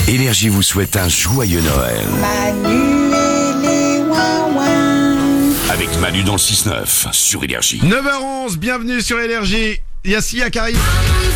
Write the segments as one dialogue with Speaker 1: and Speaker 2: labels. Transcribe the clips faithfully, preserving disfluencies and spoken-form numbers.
Speaker 1: Énergie vous souhaite un joyeux Noël.
Speaker 2: Manu et les ouin-ouin.
Speaker 1: Avec Manu dans le six neuf sur Énergie.
Speaker 3: neuf heures onze, bienvenue sur Énergie. Il y a Sia qui arrive.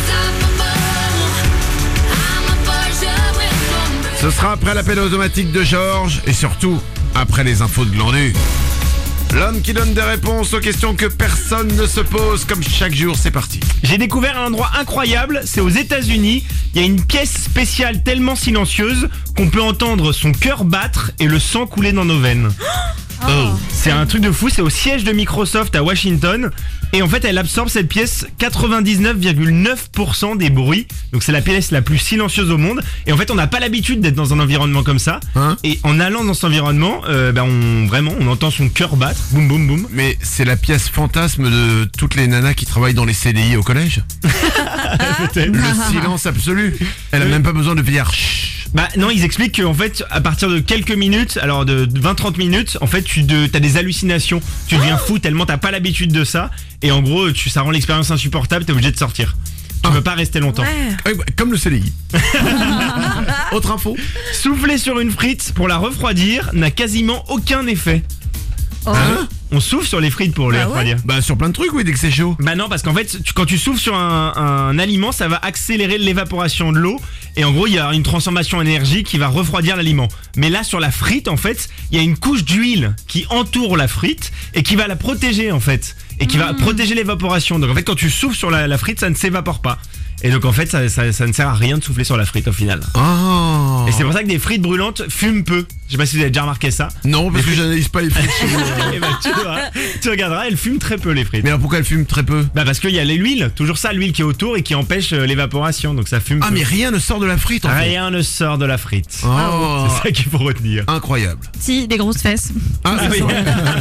Speaker 3: Ce sera après l'appel automatique de Georges et surtout après les infos de Glandu. L'homme qui donne des réponses aux questions que personne ne se pose, comme chaque jour, c'est parti.
Speaker 4: J'ai découvert un endroit incroyable, c'est aux États-Unis. Il y a une pièce spéciale tellement silencieuse qu'on peut entendre son cœur battre et le sang couler dans nos veines. Oh. C'est un truc de fou, c'est au siège de Microsoft à Washington. Et en fait, elle absorbe cette pièce quatre-vingt-dix-neuf virgule neuf pour cent des bruits. Donc c'est la pièce la plus silencieuse au monde. Et en fait, on n'a pas l'habitude d'être dans un environnement comme ça.
Speaker 3: Hein
Speaker 4: Et en allant dans cet environnement, euh, ben on, vraiment, on entend son cœur battre. Boum, boum, boum.
Speaker 3: Mais c'est la pièce fantasme de toutes les nanas qui travaillent dans les C D I au collège. Le silence absolu. Elle a même pas besoin de dire chut.
Speaker 4: Bah non, ils expliquent qu'en fait, à partir de quelques minutes, alors de vingt à trente minutes, en fait, tu de, t'as des hallucinations. Tu deviens fou tellement t'as pas l'habitude de ça. Et en gros, tu, ça rend l'expérience insupportable, t'es obligé de sortir. Tu peux pas rester longtemps.
Speaker 3: Ouais, comme le C D I. Autre info.
Speaker 4: Souffler sur une frite pour la refroidir n'a quasiment aucun effet.
Speaker 3: Hein
Speaker 4: On souffle sur les frites pour les
Speaker 5: Ah ouais
Speaker 4: refroidir.
Speaker 3: Bah sur plein de trucs, oui, dès que c'est chaud.
Speaker 4: Bah non, parce qu'en fait, tu, quand tu souffles sur un, un aliment, ça va accélérer l'évaporation de l'eau. Et en gros, il y a une transformation en énergie qui va refroidir l'aliment. Mais là, sur la frite, en fait, il y a une couche d'huile qui entoure la frite et qui va la protéger, en fait. Et qui va protéger l'évaporation. Donc en fait, quand tu souffles sur la, la frite, ça ne s'évapore pas. Et donc en fait, ça, ça, ça ne sert à rien de souffler sur la frite au final.
Speaker 3: Oh.
Speaker 4: Et c'est pour ça que des frites brûlantes fument peu. Je sais pas si vous avez déjà remarqué ça.
Speaker 3: Non, parce que j'analyse pas les frites.
Speaker 4: Eh ben, tu, verras, tu regarderas, elles fument très peu les frites.
Speaker 3: Mais alors pourquoi elles fument très peu?
Speaker 4: Bah parce qu'il y a l'huile, toujours ça, l'huile qui est autour et qui empêche euh, l'évaporation, donc ça fume.
Speaker 3: Ah
Speaker 4: peu.
Speaker 3: mais rien ne sort de la frite en fait.
Speaker 4: Rien ne sort de la frite.
Speaker 3: Oh.
Speaker 4: C'est ça qu'il faut retenir.
Speaker 3: Incroyable.
Speaker 5: Si, des grosses fesses.
Speaker 3: Ah,
Speaker 4: Ah
Speaker 3: ça,
Speaker 4: oui.
Speaker 3: sort...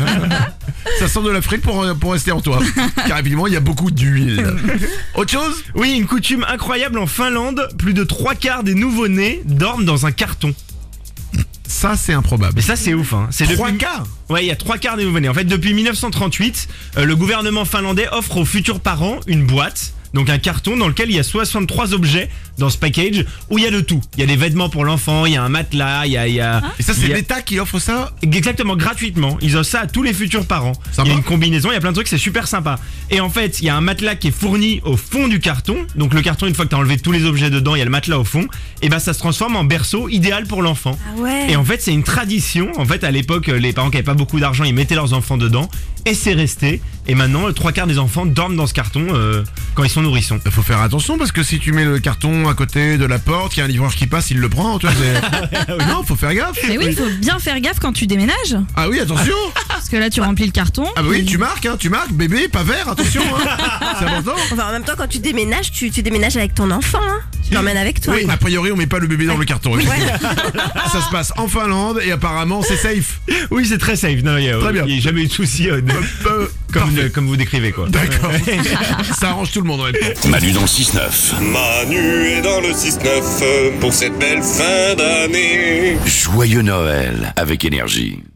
Speaker 3: ça sort de la frite pour, pour rester en toi. Car évidemment il y a beaucoup d'huile. Autre chose?
Speaker 4: Oui, une coutume incroyable en Finlande, plus de trois quarts des nouveau-nés dorment dans un carton.
Speaker 3: Ça c'est improbable.
Speaker 4: Mais ça c'est ouf, hein. C'est
Speaker 3: Trois
Speaker 4: depuis...
Speaker 3: quarts.
Speaker 4: Ouais, il y a trois quarts des nouveau-nés. En fait, depuis mille neuf cent trente-huit, euh, le gouvernement finlandais offre aux futurs parents une boîte, donc un carton dans lequel il y a soixante-trois objets dans ce package où il y a de tout. Il y a des vêtements pour l'enfant, il y a un matelas, il y a... Il y a
Speaker 3: Et ça c'est
Speaker 4: il y a-
Speaker 3: l'État qui offre ça?
Speaker 4: Exactement, gratuitement. Ils offrent ça à tous les futurs parents.
Speaker 3: Sympa.
Speaker 4: Il y a une combinaison, il y a plein de trucs, c'est super sympa. Et en fait, il y a un matelas qui est fourni au fond du carton. Donc le carton, une fois que tu as enlevé tous les objets dedans, il y a le matelas au fond. Et bah ça se transforme en berceau idéal pour l'enfant.
Speaker 5: Ah ouais.
Speaker 4: Et en fait, c'est une tradition. En fait, à l'époque, les parents qui avaient pas beaucoup d'argent, ils mettaient leurs enfants dedans. Et c'est resté. Et maintenant, le trois quarts des enfants dorment dans ce carton euh, quand ils sont nourrissons.
Speaker 3: Il faut faire attention parce que si tu mets le carton à côté de la porte, qu'il y a un livreur qui passe, il le prend. Tu vois, c'est... Non, faut faire gaffe.
Speaker 5: Mais oui, il faut bien faire gaffe quand tu déménages.
Speaker 3: Ah oui, attention.
Speaker 5: Parce que là, tu remplis le carton.
Speaker 3: Ah bah oui, tu marques, hein, tu marques, bébé, pas vert, attention. Hein. C'est important.
Speaker 6: Enfin, en même temps, quand tu déménages, tu, tu déménages avec ton enfant, hein. Tu l'emmènes avec toi.
Speaker 3: Oui, a priori, on met pas le bébé dans le carton. Ça se passe en Finlande et apparemment, c'est safe.
Speaker 4: Oui, c'est très safe. Non, il y a,
Speaker 3: Très bien.
Speaker 4: il y a jamais eu de souci euh, de-
Speaker 3: Euh,
Speaker 4: comme,
Speaker 3: parfait.
Speaker 4: euh, comme vous décrivez, quoi.
Speaker 3: D'accord. Ça arrange tout le monde, honnêtement.
Speaker 1: Manu dans le six neuf.
Speaker 7: Manu est dans le six neuf pour cette belle fin d'année.
Speaker 1: Joyeux Noël avec Énergie.